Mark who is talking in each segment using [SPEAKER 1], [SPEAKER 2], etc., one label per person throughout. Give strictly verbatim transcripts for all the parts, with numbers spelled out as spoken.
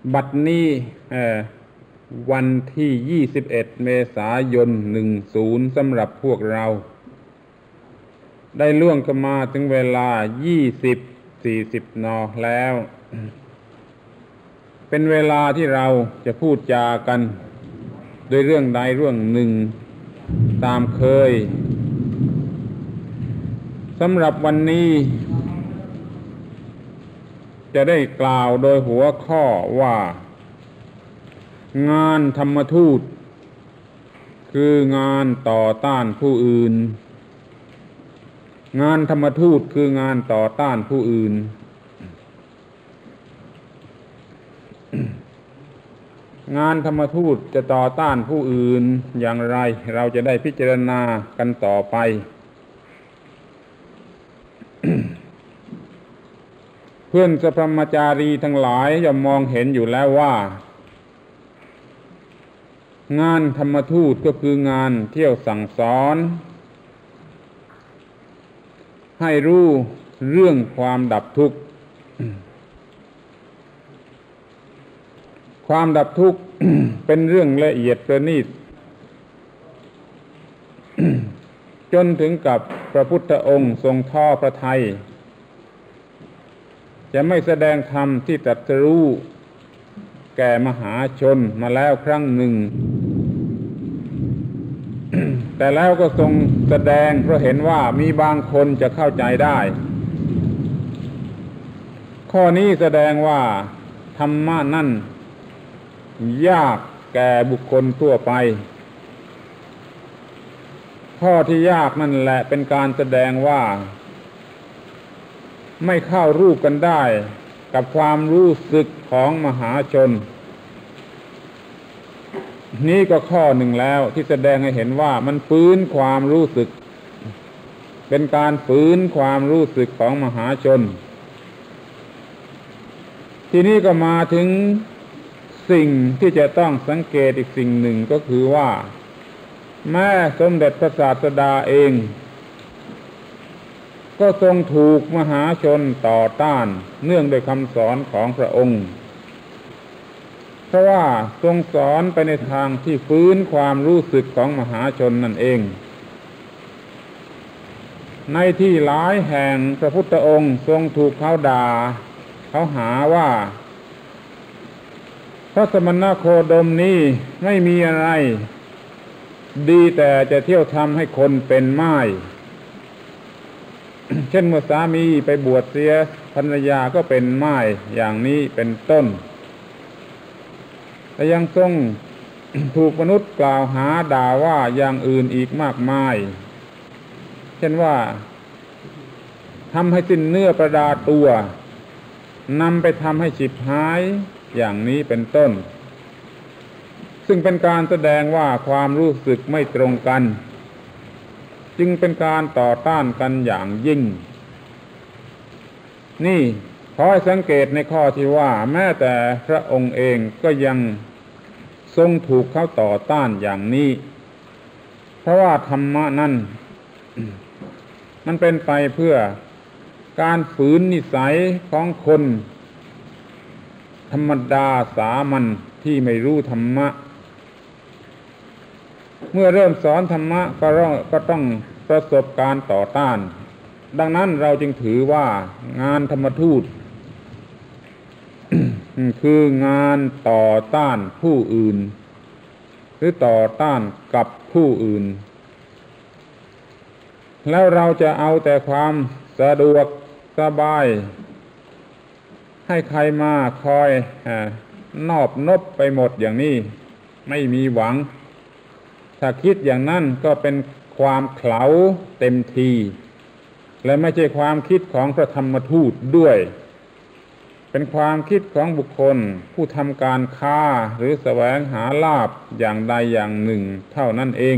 [SPEAKER 1] บัดนี้วันที่ยี่สิบเอ็ดเมษายนหนึ่งศูนย์สำหรับพวกเราได้ล่วงกันมาถึงเวลายี่สิบ สี่สิบ นแล้วเป็นเวลาที่เราจะพูดจากันโดยเรื่องใดเรื่องหนึ่งตามเคยสำหรับวันนี้จะได้กล่าวโดยหัวข้อว่างานธรรมทูตคืองานต่อต้านผู้อื่นงานธรรมทูตคืองานต่อต้านผู้อื่น งานธรรมทูตจะต่อต้านผู้อื่นอย่างไรเราจะได้พิจารณากันต่อไป เพื่อนสัพพมจารีทั้งหลายย่อมมองเห็นอยู่แล้วว่างานธรรมทูตก็คืองานเที่ยวสั่งสอนให้รู้เรื่องความดับทุกข์ความดับทุกข์ เป็นเรื่องละเอียดประณีต จนถึงกับพระพุทธองค์ทรงท้อพระทัยจะไม่แสดงธรรมที่ตรัสรู้แก่มหาชนมาแล้วครั้งหนึ่ง แต่แล้วก็ทรงแสดงเพราะเห็นว่ามีบางคนจะเข้าใจได้ข้อนี้แสดงว่าธรรมะนั่นยากแก่บุคคลทั่วไปข้อที่ยากนั่นแหละเป็นการแสดงว่าไม่เข้ารูปกันได้กับความรู้สึกของมหาชนนี่ก็ข้อหนึ่งแล้วที่แสดงให้เห็นว่ามันฝืนความรู้สึกเป็นการฝืนความรู้สึกของมหาชนทีนี้ก็มาถึงสิ่งที่จะต้องสังเกตอีกสิ่งหนึ่งก็คือว่าแม้สมเด็จพระศาสดาเองก็ทรงถูกมหาชนต่อต้านเนื่องด้วยคำสอนของพระองค์เพราะว่าทรงสอนไปในทางที่ฟื้นความรู้สึกของมหาชนนั่นเองในที่หลายแห่งพระพุทธองค์ทรงถูกเขาด่าเขาหาว่าพระสมณโคดมนี้ไม่มีอะไรดีแต่จะเที่ยวทำให้คนเป็นม่าย เช่นเมื่อสามีไปบวชเสียภรรยาก็เป็นม่ายอย่างนี้เป็นต้นแต่ยังทรง ถูกมนุษย์กล่าวหาด่าว่าอย่างอื่นอีกมากมายเช่นว่าทำให้สิ้นเนื้อประดาตัวนำไปทำให้ฉิบหายอย่างนี้เป็นต้นซึ่งเป็นการแสดงว่าความรู้สึกไม่ตรงกันจึงเป็นการต่อต้านกันอย่างยิ่งนี่ขอให้สังเกตในข้อที่ว่าแม้แต่พระองค์เองก็ยังทรงถูกเขาต่อต้านอย่างนี้เพราะว่าธรรมะนั้น มันเป็นไปเพื่อการฝืนนิสัยของคนธรรมดาสามัญที่ไม่รู้ธรรมะเมื่อเริ่มสอนธรรมะก็ก็ต้องประสบการต่อต้านดังนั้นเราจึงถือว่างานธรรมทูต คืองานต่อต้านผู้อื่นหรือต่อต้านกับผู้อื่นแล้วเราจะเอาแต่ความสะดวกสบายให้ใครมาคอยนอบนบไปหมดอย่างนี้ไม่มีหวังถ้าคิดอย่างนั้นก็เป็นความเขลาเต็มทีและไม่ใช่ความคิดของพระธรรมทูตด้วยเป็นความคิดของบุคคลผู้ทำการค้าหรือแสวงหาลาภอย่างใดอย่างหนึ่งเท่านั้นเอง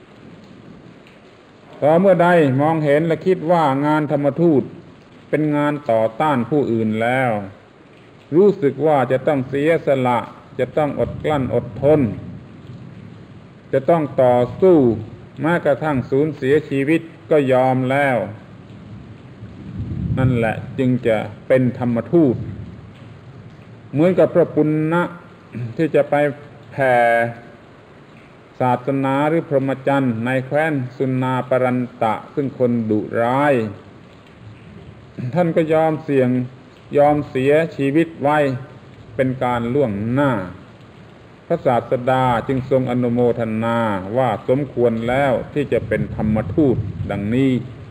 [SPEAKER 1] พอเมื่อใดมองเห็นและคิดว่างานธรรมทูตเป็นงานต่อต้านผู้อื่นแล้วรู้สึกว่าจะต้องเสียสละจะต้องอดกลั้นอดทนจะต้องต่อสู้แม้กระทั่งสูญเสียชีวิตก็ยอมแล้วนั่นแหละจึงจะเป็นธรรมทูตเหมือนกับพระปุณณะที่จะไปแผ่ศาสนาหรือพรหมจรรย์ในแคว้นสุนาปรันตะซึ่งคนดุร้ายท่านก็ยอมเสี่ยงยอมเสียชีวิตไว้เป็นการล่วงหน้าพระศาสดาจึงทรงอนุโมทนาว่าสมควรแล้วที่จะเป็นธรรมทูตดังนี้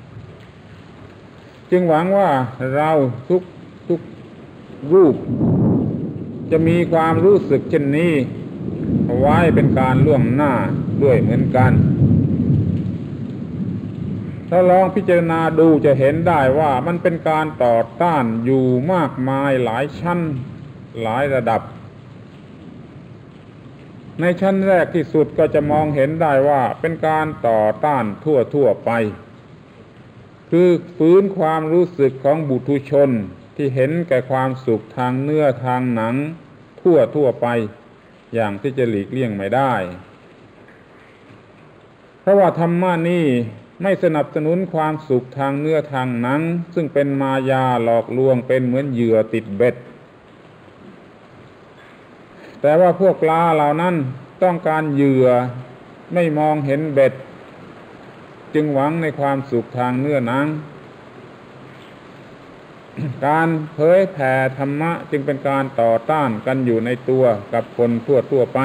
[SPEAKER 1] จึงหวังว่าเราทุกทุกรูปจะมีความรู้สึกเช่นนี้ไว้เป็นการล่วงหน้าด้วยเหมือนกันถ้าลองพิจารณาดูจะเห็นได้ว่ามันเป็นการต่อต้านอยู่มากมายหลายชั้นหลายระดับในชั้นแรกที่สุดก็จะมองเห็นได้ว่าเป็นการต่อต้านทั่วทั่วไปคือฝืนความรู้สึกของบุถุชนที่เห็นแก่ความสุขทางเนื้อทางหนังทั่วทั่วไปอย่างที่จะหลีกเลี่ยงไม่ได้เพราะว่าธรรมะนี้ไม่สนับสนุนความสุขทางเนื้อทางหนังซึ่งเป็นมายาหลอกลวงเป็นเหมือนเหยื่อติดเบ็ดแต่ว่าพวกปลาเหล่านั้นต้องการเหยื่อไม่มองเห็นเบ็ดจึงหวังในความสุขทางเนื้อหนัง การเผยแผ่ธรรมะจึงเป็นการต่อต้านกันอยู่ในตัวกับคนทั่วทั่วไป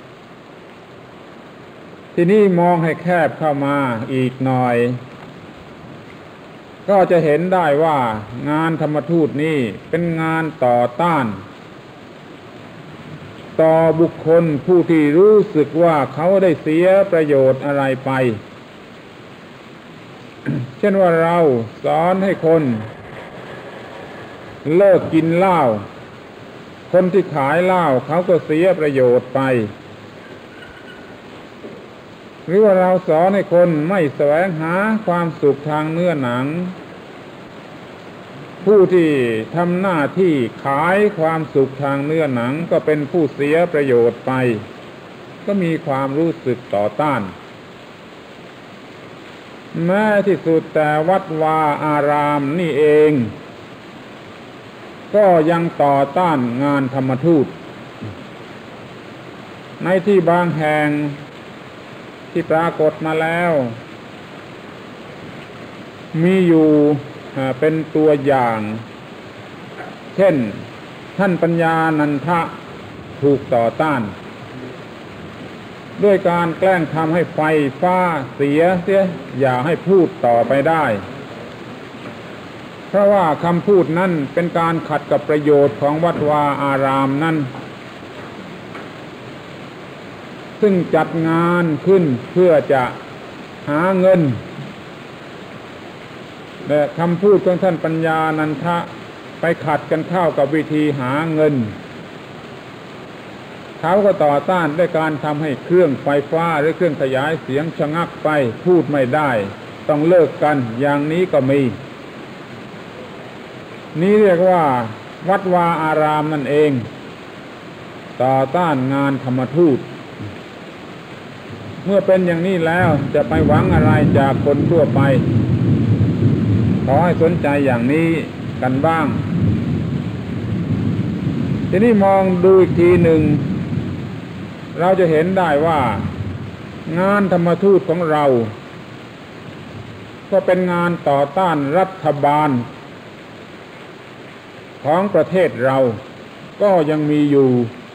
[SPEAKER 1] ที่นี่มองให้แคบเข้ามาอีกหน่อยก็จะเห็นได้ว่างานธรรมทูตนี้เป็นงานต่อต้านต่อบุคคลผู้ที่รู้สึกว่าเขาได้เสียประโยชน์อะไรไป เช่นว่าเราสอนให้คนเลิกกินเหล้าคนที่ขายเหล้าเขาก็เสียประโยชน์ไปหรือว่าเราสอนให้คนไม่แสวงหาความสุขทางเนื้อหนังผู้ที่ทำหน้าที่ขายความสุขทางเนื้อหนังก็เป็นผู้เสียประโยชน์ไปก็มีความรู้สึกต่อต้านแม้ที่สุดแต่วัดวาอารามนี่เองก็ยังต่อต้านงานธรรมทูตในที่บางแห่งที่ปรากฏมาแล้วมีอยู่เป็นตัวอย่างเช่นท่านปัญญานันทะถูกต่อต้านด้วยการแกล้งทำให้ไฟฟ้าเสียเสียอย่าให้พูดต่อไปได้เพราะว่าคำพูดนั้นเป็นการขัดกับประโยชน์ของวัดวาอารามนั้นซึ่งจัดงานขึ้นเพื่อจะหาเงินแต่คำพูดของท่านปัญญานันทะไปขัดกันเข้ากับวิธีหาเงินเขาก็ต่อต้านด้วยการทำให้เครื่องไฟฟ้าหรือเครื่องขยายเสียงชะงักไปพูดไม่ได้ต้องเลิกกันอย่างนี้ก็มีนี้เรียกว่าวัดวาอารามนั่นเองต่อต้านงานธรรมทูตเมื่อเป็นอย่างนี้แล้วจะไปหวังอะไรจากคนทั่วไปขอให้สนใจอย่างนี้กันบ้างทีนี้มองดูอีกทีหนึ่งเราจะเห็นได้ว่างานธรรมทูตของเราก็เป็นงานต่อต้านรัฐบาลของประเทศเราก็ยังมีอยู่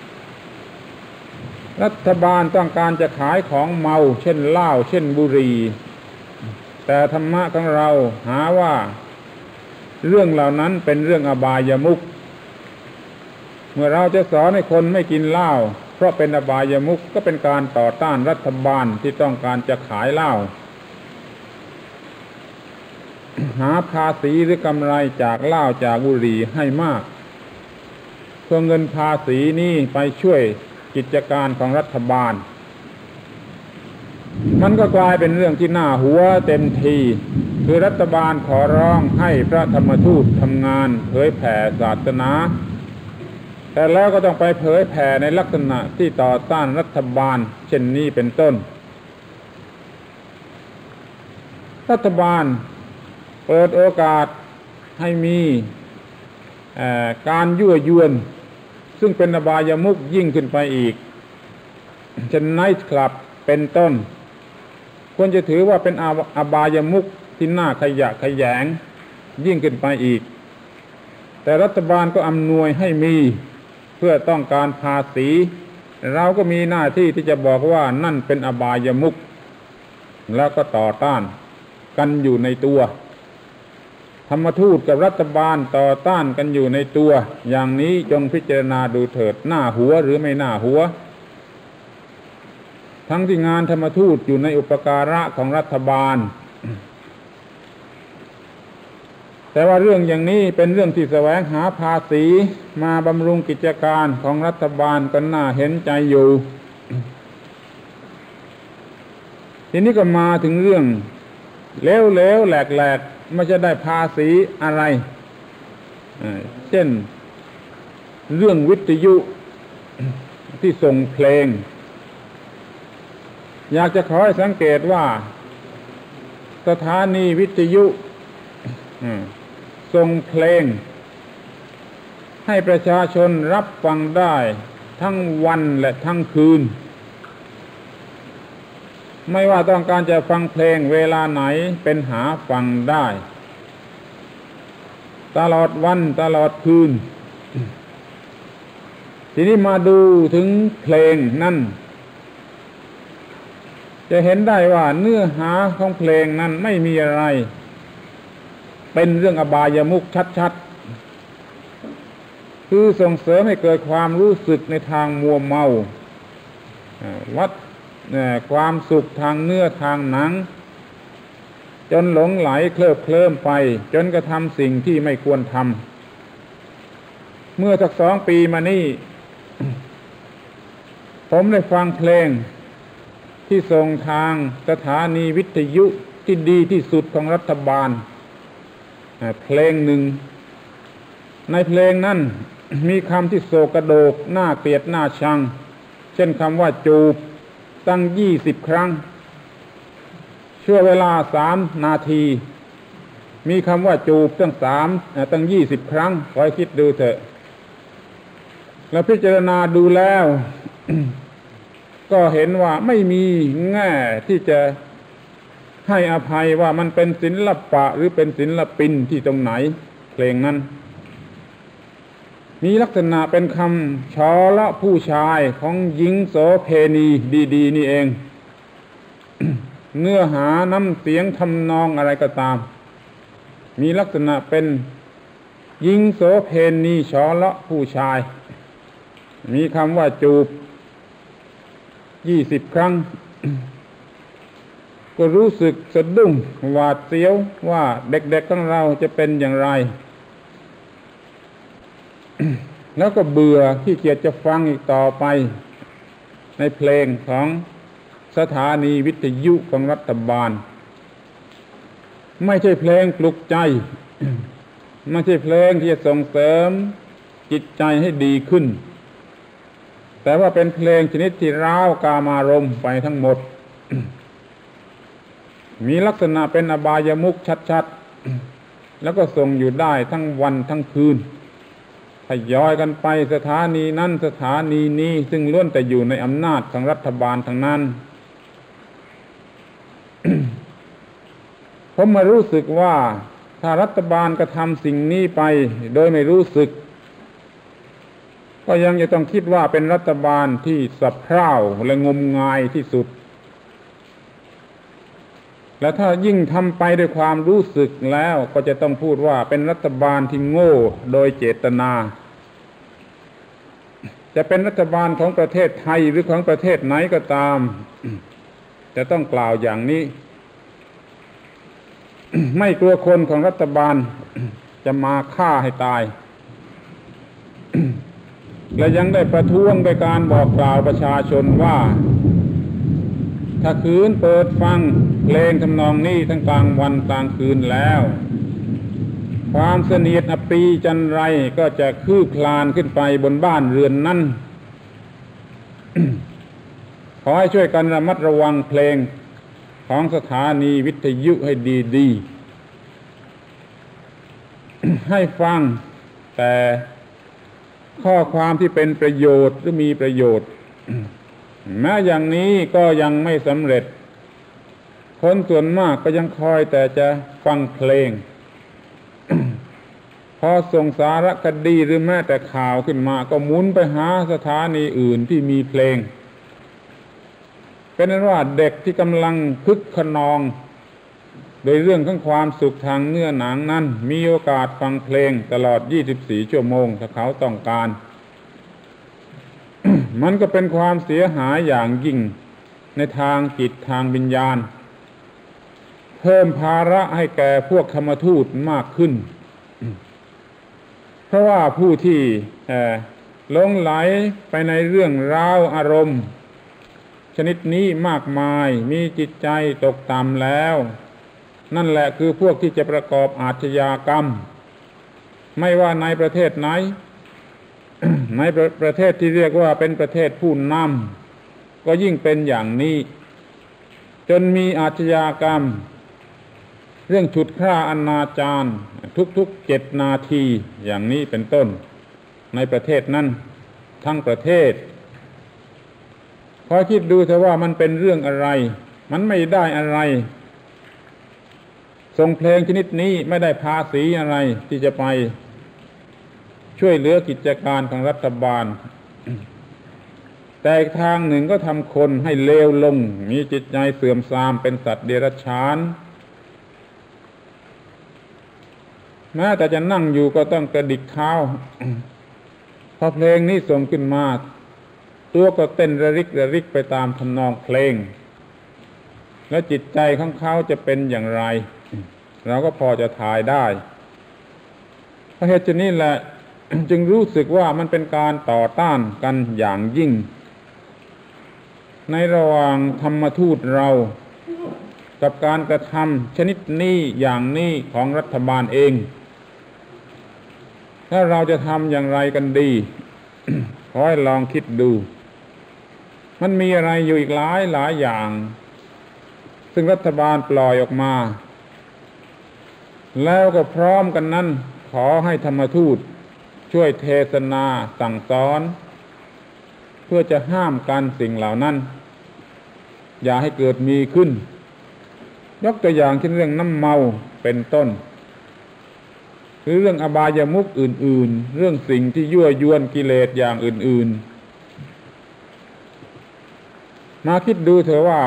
[SPEAKER 1] รัฐบาลต้องการจะขายของเมาเช่นเหล้าเช่นบุหรี่แต่ธรรมะของเราหาว่าเรื่องเหล่านั้นเป็นเรื่องอบายมุขเมื่อเราจะสอนให้คนไม่กินเหล้าเพราะเป็นอบายมุขก็เป็นการต่อต้านรัฐบาลที่ต้องการจะขายเหล้า หาภาษีหรือกำไรจากเหล้าจากบุหรี่ให้มากเพื่อเงินภาษีนี้ไปช่วยกิจการของรัฐบาลมันก็กลายเป็นเรื่องที่น่าหัวเต็มทีคือรัฐบาลขอร้องให้พระธรรมทูตทำงานเผยแผ่ศาสนาแต่แล้วก็ต้องไปเผยแผ่ในลักษณะที่ต่อต้านรัฐบาลเช่นนี้เป็นต้นรัฐบาลเปิดโอกาสให้มีการยั่วยวนซึ่งเป็นอบายมุขยิ่งขึ้นไปอีกเช่นไนท์คลับเป็นต้นควรจะถือว่าเป็นอบายมุขที่น่าขยะแขยงยิ่งขึ้นไปอีกแต่รัฐบาลก็อำนวยให้มีเพื่อต้องการภาษีเราก็มีหน้าที่ที่จะบอกว่านั่นเป็นอบายมุขแล้วก็ต่อต้านกันอยู่ในตัวธรรมทูตกับรัฐบาลต่อต้านกันอยู่ในตัวอย่างนี้จงพิจารณาดูเถิดหน้าหัวหรือไม่หน้าหัวทั้งที่งานธรรมทูตอยู่ในอุปการะของรัฐบาลแต่ว่าเรื่องอย่างนี้เป็นเรื่องที่แสวงหาภาษีมาบำรุงกิจการของรัฐบาลก็น่าเห็นใจอยู่ทีนี้ก็มาถึงเรื่องเลวๆแหลกๆไม่จะได้ภาษีอะไรเช่นเรื่องวิทยุที่ส่งเพลงอยากจะขอให้สังเกตว่าสถานีวิทยุส่งเพลงให้ประชาชนรับฟังได้ทั้งวันและทั้งคืนไม่ว่าต้องการจะฟังเพลงเวลาไหนเป็นหาฟังได้ตลอดวันตลอดคืนทีนี้มาดูถึงเพลงนั่นจะเห็นได้ว่าเนื้อหาของเพลงนั้นไม่มีอะไรเป็นเรื่องอบายมุขชัดๆคือส่งเสริมให้เกิดความรู้สึกในทางมัวเมาวัดความสุขทางเนื้อทางหนังจนหลงไหลเคลิบเคลิ้มไปจนกระทำสิ่งที่ไม่ควรทำเมื่อสักสองปีมานี้ ผมได้ฟังเพลงที่ส่งทางสถานีวิทยุที่ดีที่สุดของรัฐบาลเพลงหนึ่งในเพลงนั้นมีคำที่โศกโศกน่าเกลียดน่าชังเช่นคำว่าจูบตั้งยี่สิบครั้งชั่วเวลาสามนาทีมีคำว่าจูบตั้งสามตั้งยี่สิบครั้งคอยคิดดูเถอะแล้วพิจารณาดูแล้ว ก็เห็นว่าไม่มีแง่ที่จะให้อภัยว่ามันเป็นศิลปะหรือเป็นศิลปินที่ตรงไหนเพลงนั้นมีลักษณะเป็นคำฉอละผู้ชายของหญิงโสเพณีดีๆนี่เอง เนื้อหาน้ำเสียงทำนองอะไรก็ตามมีลักษณะเป็นหญิงโสเพณีฉอละผู้ชายมีคำว่าจูบยี่สิบครั้ง ก็รู้สึกสะดุ้งหวาดเสียวว่าเด็กๆของเราจะเป็นอย่างไร แล้วก็เบื่อขี้เกียจจะฟังอีกต่อไปในเพลงของสถานีวิทยุของรัฐบาลไม่ใช่เพลงปลุกใจ ไม่ใช่เพลงที่จะส่งเสริมจิตใจให้ดีขึ้นแต่ว่าเป็นเพลงชนิดที่ร้าวกามารมณ์ไปทั้งหมด มีลักษณะเป็นอบายมุขชัดๆแล้วก็ส่งอยู่ได้ทั้งวันทั้งคืนทยอยกันไปสถานีนั้นสถานีนี้ซึ่งล้วนแต่อยู่ในอำนาจของรัฐบาลทั้งนั้น ผมมารู้สึกว่าถ้ารัฐบาลกระทำสิ่งนี้ไปโดยไม่รู้สึกก็ยังจะต้องคิดว่าเป็นรัฐบาลที่สะเพร่าและงมงายที่สุดและถ้ายิ่งทำไปด้วยความรู้สึกแล้วก็จะต้องพูดว่าเป็นรัฐบาลที่โง่โดยเจตนาจะเป็นรัฐบาลของประเทศไทยหรือของประเทศไหนก็ตามจะต้องกล่าวอย่างนี้ ไม่กลัวคนของรัฐบาลจะมาฆ่าให้ตาย และยังได้ประท้วงโดยการบอกกล่าวประชาชนว่าถ้าคืนเปิดฟังเพลงทำนองนี้ทั้งกลางวันกลางคืนแล้วความเสนียดอปีจันไรก็จะคืบคลานขึ้นไปบนบ้านเรือนนั้น ขอให้ช่วยกันระมัดระวังเพลงของสถานีวิทยุให้ดีๆ ให้ฟังแต่ข้อความที่เป็นประโยชน์หรือมีประโยชน์ แม้อย่างนี้ก็ยังไม่สำเร็จคนส่วนมากก็ยังคอยแต่จะฟังเพลง พอส่งสารคดีหรือแม้แต่ข่าวขึ้นมาก็หมุนไปหาสถานีอื่นที่มีเพลงเป็นนั้นว่าเด็กที่กำลังคึกขนองโดยเรื่องของความสุขทางเนื้อหนังนั้นมีโอกาสฟังเพลงตลอดยี่สิบสี่ชั่วโมงถ้าเขาต้องการ มันก็เป็นความเสียหายอย่างยิ่งในทางจิตทางวิญญาณเพิ่มภาระให้แก่พวกธรรมทูตมากขึ้น เพราะว่าผู้ที่หลงไหลไปในเรื่องราวอารมณ์ชนิดนี้มากมายมีจิตใจตกต่ำแล้วนั่นแหละคือพวกที่จะประกอบอาชญากรรมไม่ว่าในประเทศไหน ในประประเทศที่เรียกว่าเป็นประเทศผู้นำก็ยิ่งเป็นอย่างนี้จนมีอาชญากรรมเรื่องฉุดฆ่าอนาจารทุกๆเจ็ดนาทีอย่างนี้เป็นต้นในประเทศนั้นทั้งประเทศพอคิดดูเถอะว่ามันเป็นเรื่องอะไรมันไม่ได้อะไรส่งเพลงชนิดนี้ไม่ได้ภาษีอะไรที่จะไปช่วยเหลือกิจการของรัฐบาล แต่อีกทางหนึ่งก็ทำคนให้เลวลงมีจิตใจเสื่อมทรามเป็นสัตว์เดรัจฉานแม้แต่จะนั่งอยู่ก็ต้องกระดิกเท้า พอเพลงนี้ส่งขึ้นมาตัวก็เต้นระริกระริกไปตามทำนองเพลงแล้วจิตใจของเขาจะเป็นอย่างไรเราก็พอจะทายได้เพราะเหตุฉะนี้แหละ จึงรู้สึกว่ามันเป็นการต่อต้านกันอย่างยิ่งในระหว่างธรรมทูตเรากับการกระทำชนิดนี้อย่างนี้ของรัฐบาลเองถ้าเราจะทำอย่างไรกันดี ขอให้ลองคิดดูมันมีอะไรอยู่อีกหลายหลายอย่างซึ่งรัฐบาลปล่อยออกมาแล้วก็พร้อมกันนั้นขอให้ธรรมทูตช่วยเทศนาสั่งสอนเพื่อจะห้ามกันสิ่งเหล่านั้นอย่าให้เกิดมีขึ้นยกตัวอย่างเช่นเรื่องน้ำเมาเป็นต้นหรือเรื่องอบายมุขอื่นๆเรื่องสิ่งที่ยั่วยวนกิเลสอย่างอื่นๆมาคิดดูเถอะว่า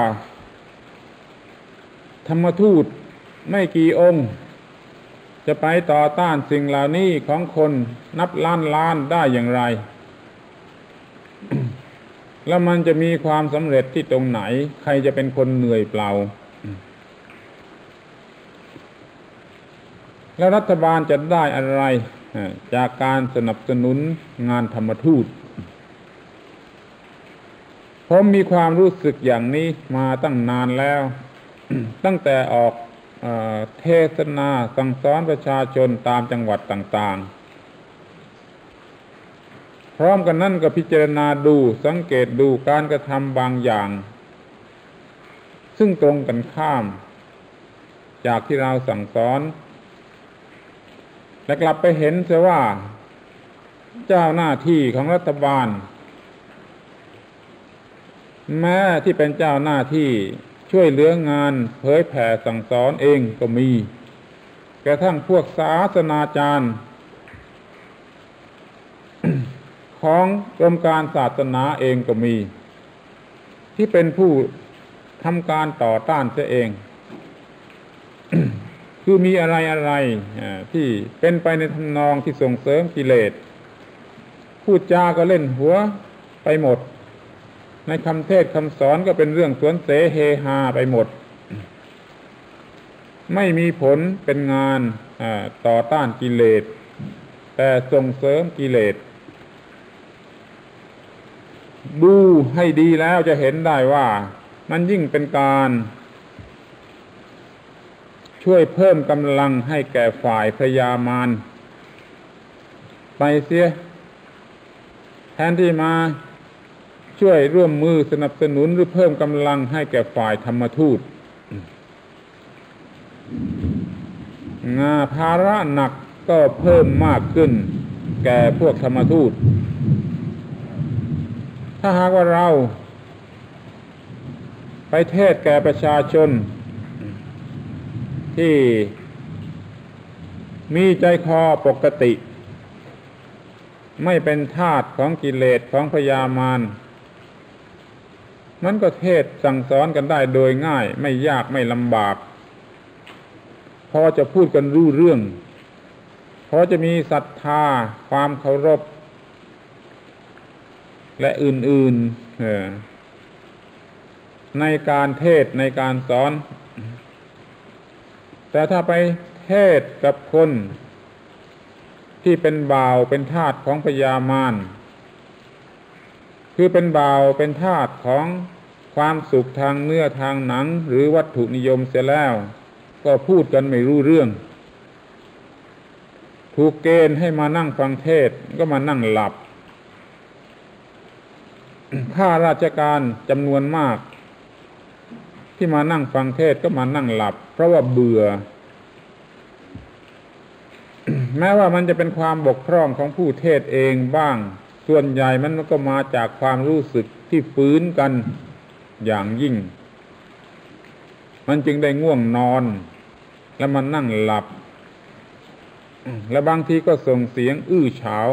[SPEAKER 1] ธรรมทูตไม่กี่องค์จะไปต่อต้านสิ่งเหล่านี้ของคนนับล้านล้านได้อย่างไร แล้วมันจะมีความสำเร็จที่ตรงไหนใครจะเป็นคนเหนื่อยเปล่า แล้วรัฐบาลจะได้อะไรจากการสนับสนุนงานธรรมทูตผมมีความรู้สึกอย่างนี้มาตั้งนานแล้ว ตั้งแต่ออกเทศนาสั่งสอนประชาชนตามจังหวัดต่างๆพร้อมกันนั้นก็พิจารณาดูสังเกตดูการกระทำบางอย่างซึ่งตรงกันข้ามจากที่เราสั่งสอนและกลับไปเห็นเสียว่าเจ้าหน้าที่ของรัฐบาลแม้ที่เป็นเจ้าหน้าที่ช่วยเหลืองานเผยแผ่สั่งสอนเองก็มีกระทั่งพวกศาสนาจารย์ ของกรมการศาสนาเองก็มีที่เป็นผู้ทำการต่อต้านเสียเอง คือมีอะไรอะไรที่เป็นไปในทำนองที่ส่งเสริมกิเลสพูดจาก็เล่นหัวไปหมดในคำเทศน์คำสอนก็เป็นเรื่องสวนเสเฮฮาไปหมดไม่มีผลเป็นงานต่อต้านกิเลสแต่ส่งเสริมกิเลสดูให้ดีแล้วจะเห็นได้ว่ามันยิ่งเป็นการช่วยเพิ่มกำลังให้แก่ฝ่ายพยามารไปเสียแทนที่มาช่วยร่วมมือสนับสนุนหรือเพิ่มกำลังให้แก่ฝ่ายธรรมทูตงานภาระหนักก็เพิ่มมากขึ้นแก่พวกธรรมทูตถ้าหากว่าเราไปเทศแก่ประชาชนที่มีใจคอปกติไม่เป็นทาสของกิเลสของพยามารมันก็เทศสั่งสอนกันได้โดยง่ายไม่ยากไม่ลำบากพอจะพูดกันรู้เรื่องพอจะมีศรัทธาความเคารพและอื่นๆในการเทศในการสอนแต่ถ้าไปเทศกับคนที่เป็นบ่าวเป็นทาสของพยามารคือเป็นบ่าวเป็นทาสของความสุขทางเนื้อทางหนังหรือวัตถุนิยมเสียแล้วก็พูดกันไม่รู้เรื่องถูกเกณฑ์ให้มานั่งฟังเทศก็มานั่งหลับข้าราชการจำนวนมากที่มานั่งฟังเทศก็มานั่งหลับเพราะว่าเบื่อ แม้ว่ามันจะเป็นความบกพร่องของผู้เทศเองบ้างส่วนใหญ่มันก็มาจากความรู้สึกที่ฝืนกันอย่างยิ่งมันจึงได้ง่วงนอนแล้วมันนั่งหลับและบางทีก็ส่งเสียงอื้อฉาว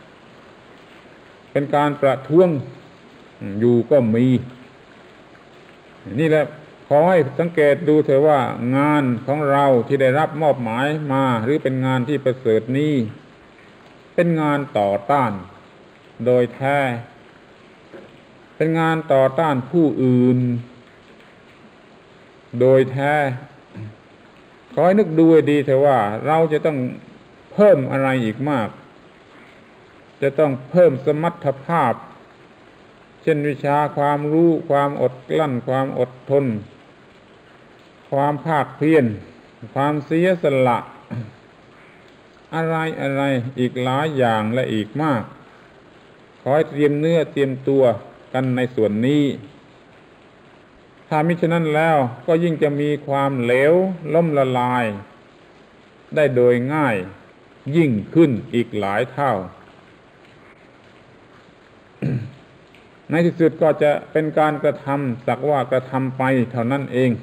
[SPEAKER 1] เป็นการประท้วงอยู่ก็มีนี่แหละขอให้สังเกตดูเถอะว่างานของเราที่ได้รับมอบหมายมาหรือเป็นงานที่ประเสริฐนี้เป็นงานต่อต้านโดยแท้เป็นงานต่อต้านผู้อื่นโดยแท้ขอให้นึกดูให้ดีเถอะว่าเราจะต้องเพิ่มอะไรอีกมากจะต้องเพิ่มสมรรถภาพเช่นวิชาความรู้ความอดกลั้นความอดทนความภาคเพียรความเสียสละอะไรอะไรอีกหลายอย่างและอีกมากขอให้เตรียมเนื้อเตรียมตัวกันในส่วนนี้ถ้ามิฉะนั้นแล้วก็ยิ่งจะมีความเหลวล้มละลายได้โดยง่ายยิ่งขึ้นอีกหลายเท่า ในที่สุดก็จะเป็นการกระทำสักว่ากระทำไปเท่านั้นเอง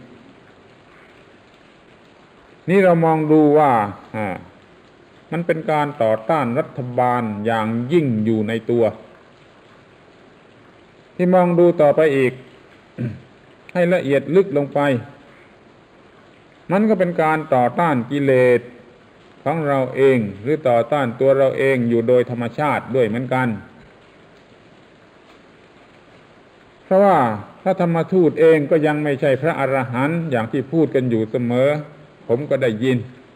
[SPEAKER 1] นี่เรามองดูว่าอ่ามันเป็นการต่อต้านรัฐบาลอย่างยิ่งอยู่ในตัวที่มองดูต่อไปอีก ให้ละเอียดลึกลงไปมันก็เป็นการต่อต้านกิเลสของเราเองหรือต่อต้านตัวเราเองอยู่โดยธรรมชาติด้วยเหมือนกันเพราะว่าพระธรรมทูตเองก็ยังไม่ใช่พระอรหันต์อย่างที่พูดกันอยู่เสมอผมก็ได้ยิน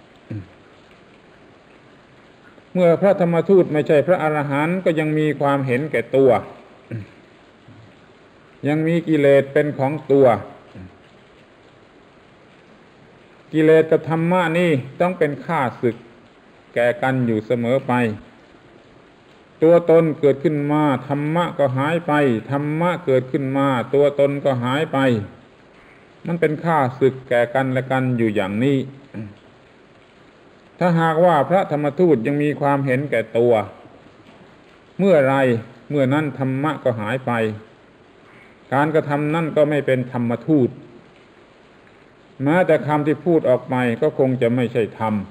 [SPEAKER 1] เมื่อพระธรรมทูตไม่ใช่พระอรหันต์ก็ยังมีความเห็นแก่ตัวยังมีกิเลสเป็นของตัวกิเลสกับธรรมะนี่ต้องเป็นข้าศึกแก่กันอยู่เสมอไปตัวตนเกิดขึ้นมาธรรมะก็หายไปธรรมะเกิดขึ้นมาตัวตนก็หายไปมันเป็นข้าศึกแก่กันและกันอยู่อย่างนี้ถ้าหากว่าพระธรรมทูตยังมีความเห็นแก่ตัวเมื่อไรเมื่อนั้นธรรมะก็หายไปการกระทำนั่นก็ไม่เป็นธรรมทูตแม้แต่คำที่พูดออกไปก็คงจะไม่ใช่ธรรม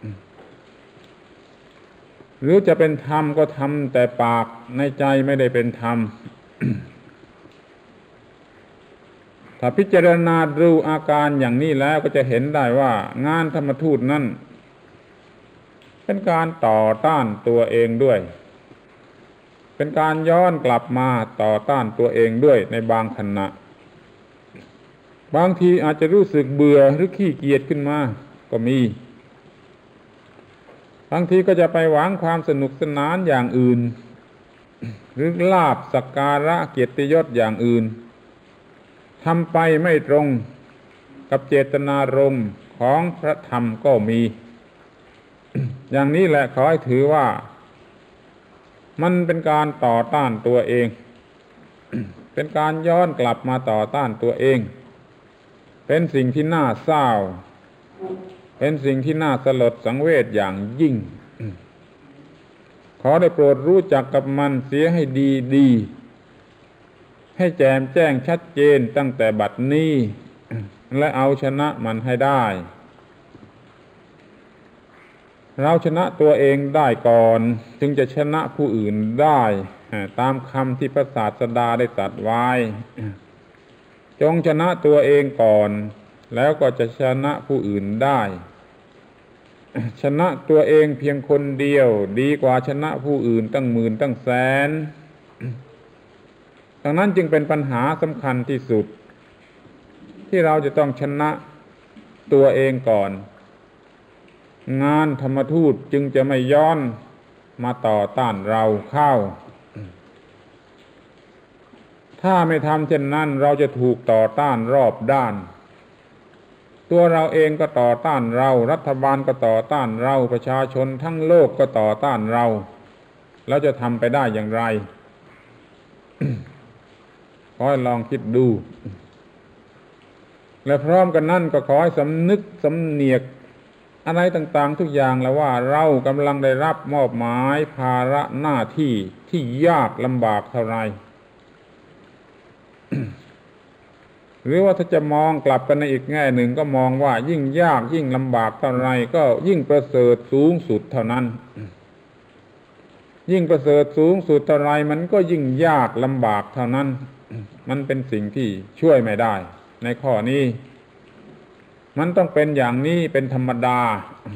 [SPEAKER 1] หรือจะเป็นธรรมก็ทำแต่ปากในใจไม่ได้เป็นธรรม ถ้าพิจารณาดูอาการอย่างนี้แล้วก็จะเห็นได้ว่างานธรรมทูตนั้นเป็นการต่อต้านตัวเองด้วยเป็นการย้อนกลับมาต่อต้านตัวเองด้วยในบางขณะบางทีอาจจะรู้สึกเบื่อหรือขี้เกียจขึ้นมาก็มีบางทีก็จะไปหวังความสนุกสนานอย่างอื่นหรือลาภสักการะเกียรติยศอย่างอื่นทำไปไม่ตรงกับเจตนารมณ์ของพระธรรมก็มี อย่างนี้แหละขอให้ถือว่ามันเป็นการต่อต้านตัวเอง เป็นการย้อนกลับมาต่อต้านตัวเองเป็นสิ่งที่น่าเศร้าเป็นสิ่งที่น่าสลดสังเวชอย่างยิ่ง ขอได้โปรดรู้จักกับมันเสียให้ดีดีให้แจ่มแจ้งชัดเจนตั้งแต่บัดนี้และเอาชนะมันให้ได้เราชนะตัวเองได้ก่อนจึงจะชนะผู้อื่นได้ตามคำที่พระศาสดาได้ตรัสไว้จงชนะตัวเองก่อนแล้วก็จะชนะผู้อื่นได้ชนะตัวเองเพียงคนเดียวดีกว่าชนะผู้อื่นตั้งหมื่นตั้งแสนดังนั้นจึงเป็นปัญหาสำคัญที่สุดที่เราจะต้องชนะตัวเองก่อนงานธรรมทูตจึงจะไม่ย้อนมาต่อต้านเราเข้าถ้าไม่ทำเช่นนั้นเราจะถูกต่อต้านรอบด้านตัวเราเองก็ต่อต้านเรารัฐบาลก็ต่อต้านเราประชาชนทั้งโลกก็ต่อต้านเราแล้วจะทำไปได้อย่างไร ขอให้ลองคิดดูและพร้อมกันนั่นก็ขอให้สำนึกสำเนียกอะไรต่างๆทุกอย่างแล้วว่าเรากำลังได้รับมอบหมายภาระหน้าที่ที่ยากลำบากเท่าไร หรือว่าถ้าจะมองกลับกันในอีกแง่หนึ่งก็มองว่ายิ่งยากยิ่งลำบากเท่าไรก็ยิ่งประเสริฐสูงสุดเท่านั้น ยิ่งประเสริฐสูงสุดเท่าไรมันก็ยิ่งยากลำบากเท่านั้น มันเป็นสิ่งที่ช่วยไม่ได้ในข้อนี้มันต้องเป็นอย่างนี้เป็นธรรมดา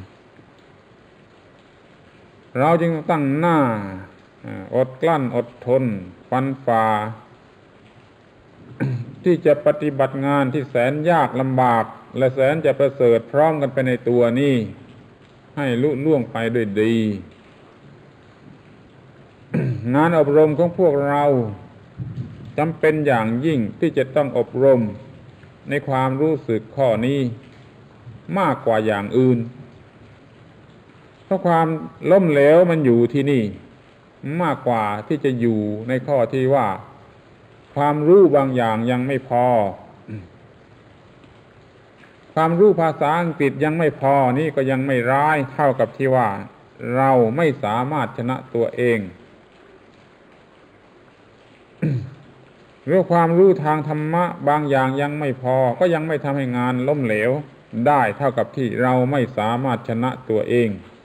[SPEAKER 1] เราจึงตั้งหน้าอดกลั้นอดทนฟันฝ่า ที่จะปฏิบัติงานที่แสนยากลำบากและแสนจะประเสริฐพร้อมกันไปในตัวนี้ให้ลุล่วงไปด้วยดี งานอบรมของพวกเราจำเป็นอย่างยิ่งที่จะต้องอบรมในความรู้สึกข้อนี้มากกว่าอย่างอื่นเพราะความล้มเหลวมันอยู่ที่นี่มากกว่าที่จะอยู่ในข้อที่ว่าความรู้บางอย่างยังไม่พอความรู้ภาษาอังกฤษยังไม่พอนี่ก็ยังไม่ร้ายเท่ากับที่ว่าเราไม่สามารถชนะตัวเองหรือความรู้ทางธรรมะบางอย่างยังไม่พอก็ยังไม่ทำให้งานล้มเหลวได้เท่ากับที่เราไม่สามารถชนะตัวเอง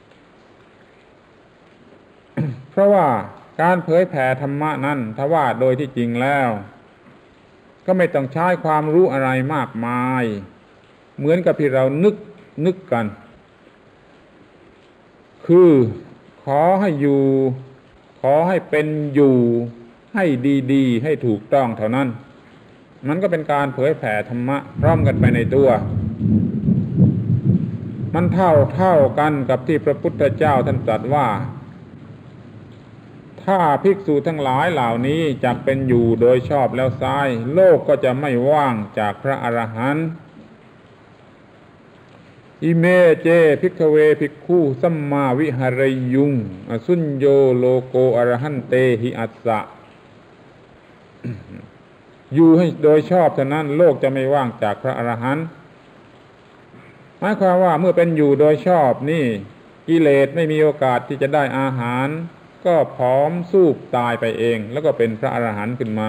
[SPEAKER 1] เพราะว่าการเผยแผ่ธรรมะนั้นถ้าว่าโดยที่จริงแล้วก็ไม่ต้องใช้ความรู้อะไรมากมายเหมือนกับที่เรานึกนึกกันคือขอให้อยู่ขอให้เป็นอยู่ให้ดีๆให้ถูกต้องเท่านั้นมันก็เป็นการเผยแผ่ธรรมะพร้อมกันไปในตัวมันเท่าเท่ากันกับที่พระพุทธเจ้าท่านตรัสว่าถ้าภิกษุทั้งหลายเหล่านี้จักเป็นอยู่โดยชอบแล้วไซร้โลกก็จะไม่ว่างจากพระอรหันต์อิเมเจภิกขเวภิกขุสัมมาวิหารยุงอสุญโยโลโกอรหันเตหิอัสสะ อยู่ให้โดยชอบเท่านั้นโลกจะไม่ว่างจากพระอรหันต์หมายความว่าเมื่อเป็นอยู่โดยชอบนี่กิเลสไม่มีโอกาสที่จะได้อาหารก็ผอมสูบตายไปเองแล้วก็เป็นพระอรหันต์ขึ้นมา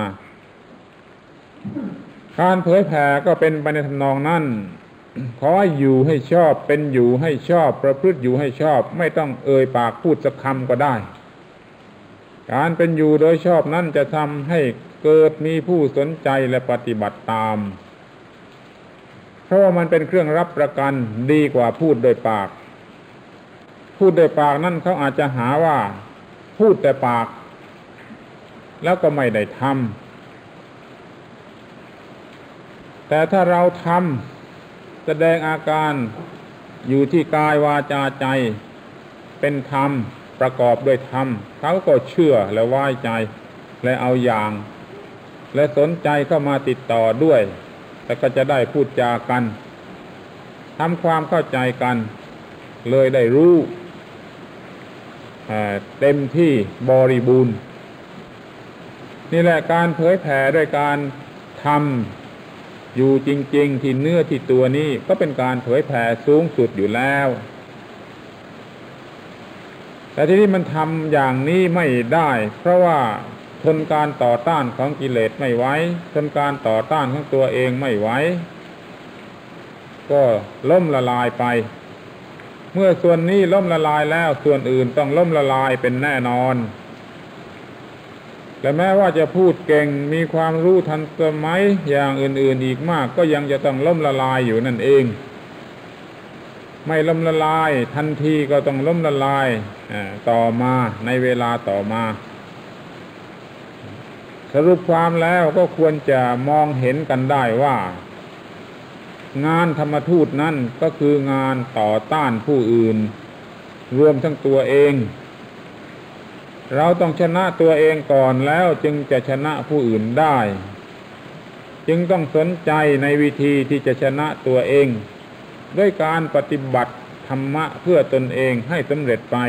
[SPEAKER 1] การเผยแผ่ก็เป็นไปในทำนองนั้นขอให้อยู่ให้ชอบเป็นอยู่ให้ชอบประพฤติอยู่ให้ชอบไม่ต้องเอ่ยปากพูดสักคำก็ได้การเป็นอยู่โดยชอบนั้นจะทำให้เกิดมีผู้สนใจและปฏิบัติตามเพราะว่ามันเป็นเครื่องรับประกันดีกว่าพูดโดยปากพูดโดยปากนั่นเขาอาจจะหาว่าพูดแต่ปากแล้วก็ไม่ได้ทำแต่ถ้าเราทำแสดงอาการอยู่ที่กายวาจาใจเป็นธรรมประกอบด้วยธรรมเขาก็เชื่อและไว้ใจและเอาอย่างและสนใจเข้ามาติดต่อด้วยแต่ก็จะได้พูดจากันทำความเข้าใจกันเลยได้รู้เต็มที่บริบูรณ์นี่แหละการเผยแผ่ด้วยการทำอยู่จริงๆที่เนื้อที่ตัวนี้ก็เป็นการเผยแผ่สูงสุดอยู่แล้วแต่ที่นี่มันทำอย่างนี้ไม่ได้เพราะว่าทนการต่อต้านของกิเลสไม่ไหวทนการต่อต้านของตัวเองไม่ไหวก็ล่มละลายไปเมื่อส่วนนี้ล่มละลายแล้วส่วนอื่นต้องล่มละลายเป็นแน่นอนและแม้ว่าจะพูดเก่งมีความรู้ทันสมัยอย่างอื่นๆอีกมากก็ยังจะต้องล่มละลายอยู่นั่นเองไม่ล่มละลายทันทีก็ต้องล่มละลายต่อมาในเวลาต่อมาสรุปความแล้วก็ควรจะมองเห็นกันได้ว่างานธรรมทูตนั้นก็คืองานต่อต้านผู้อื่นรวมทั้งตัวเองเราต้องชนะตัวเองก่อนแล้วจึงจะชนะผู้อื่นได้จึงต้องสนใจในวิธีที่จะชนะตัวเองด้วยการปฏิบัติธรรมะเพื่อตนเองให้สำเร็จไป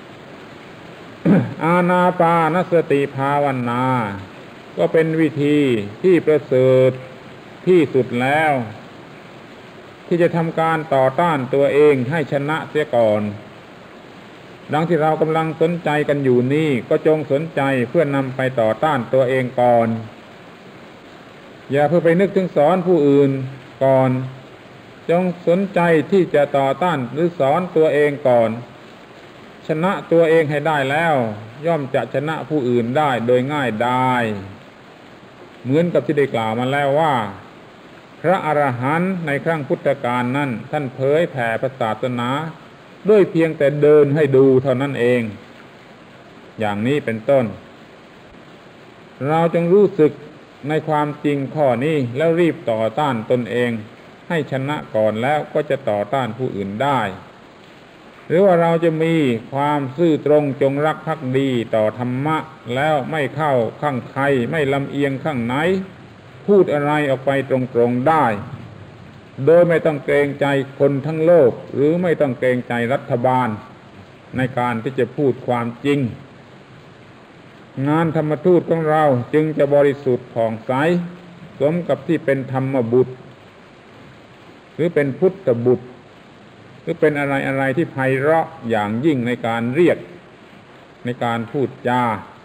[SPEAKER 1] อานาปานสติภาวนาก็เป็นวิธีที่ประเสริฐที่สุดแล้วที่จะทำการต่อต้านตัวเองให้ชนะเสียก่อนดังที่เรากำลังสนใจกันอยู่นี้ก็จงสนใจเพื่อนำไปต่อต้านตัวเองก่อนอย่าเพื่อไปนึกถึงสอนผู้อื่นก่อนจงสนใจที่จะต่อต้านหรือสอนตัวเองก่อนชนะตัวเองให้ได้แล้วย่อมจะชนะผู้อื่นได้โดยง่ายได้เหมือนกับที่ได้กล่าวมาแล้วว่าพระอรหันต์ในครั้งพุทธกาลนั้นท่านเผยแผ่พระศาสนาด้วยเพียงแต่เดินให้ดูเท่านั้นเองอย่างนี้เป็นต้นเราจงรู้สึกในความจริงข้อนี้แล้วรีบต่อต้านตนเองให้ชนะก่อนแล้วก็จะต่อต้านผู้อื่นได้หรือว่าเราจะมีความซื่อตรงจงรักภักดีต่อธรรมะแล้วไม่เข้าข้างใครไม่ลำเอียงข้างไหนพูดอะไรออกไปตรงๆได้โดยไม่ต้องเกรงใจคนทั้งโลกหรือไม่ต้องเกรงใจรัฐบาลในการที่จะพูดความจริงงานธรรมทูตของเราจึงจะบริสุทธิ์ผ่องใสสมกับที่เป็นธรรมบุตรหรือเป็นพุทธบุตรหรือเป็นอะไรอะไรที่ไพเราะอย่างยิ่งในการเรียกในการพูดจา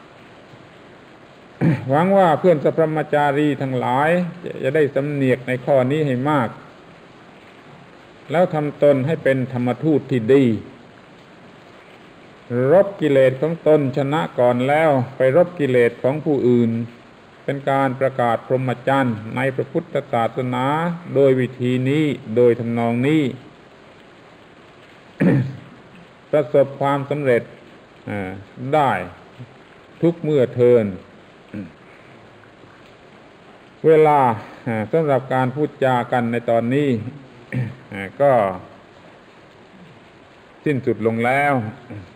[SPEAKER 1] หวังว่าเพื่อนสัพพมจารีทั้งหลายจะได้สำเนียกในข้อนี้ให้มากแล้วทำตนให้เป็นธรรมทูตที่ดีรบกิเลสของตนชนะก่อนแล้วไปรบกิเลสของผู้อื่นเป็นการประกาศพรหมจรรย์ในพระพุทธศาสนาโดยวิธีนี้โดยทำนองนี้ ประสบความสำเร็จได้ทุกเมื่อเทินเวลาสำหรับการพูดจากันในตอนนี้ก็สิ้นสุดลงแล้ว